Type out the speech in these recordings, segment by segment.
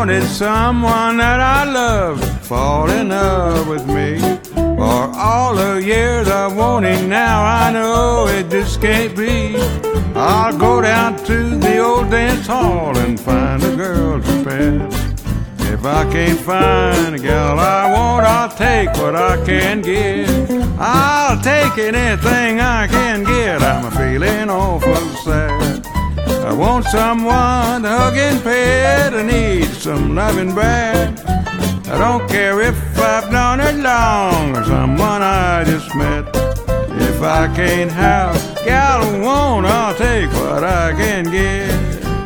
wanted someone that I loved to fall in love with me. For all the years I've wanted, now I know it just can't be. I'll go down to the old dance hall and find a girl to pet. If I can't find a gal I want, I'll take what I can get. I'll take anything I can get. I'm feeling awful sad. I want someone to hug and pet. I need some loving bad. I don't care if I've known her long or someone I just met. If I can't have a gal I want, I'll take what I can get.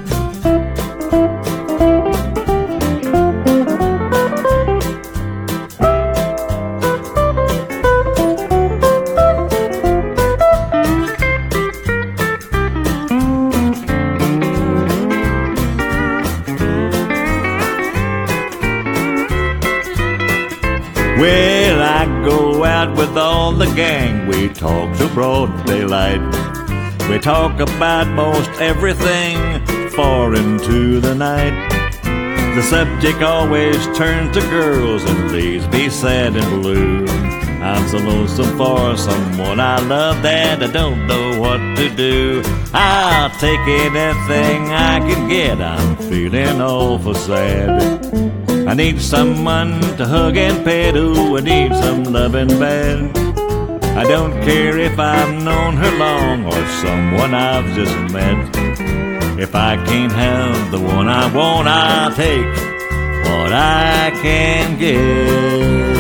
Well, I go out with all the gang. We talk till broad daylight. We talk about most everything far into the night. The subject always turns to girls and leaves me sad and blue. I'm so lonesome for someone I love that I don't know what to do. I'll take anything I can get. I'm feeling awful sad. I need someone to hug and pet. Ooh, I need some loving bad. I don't care if I've known her long or someone I've just met. If I can't have the one I want, I'll take what I can get.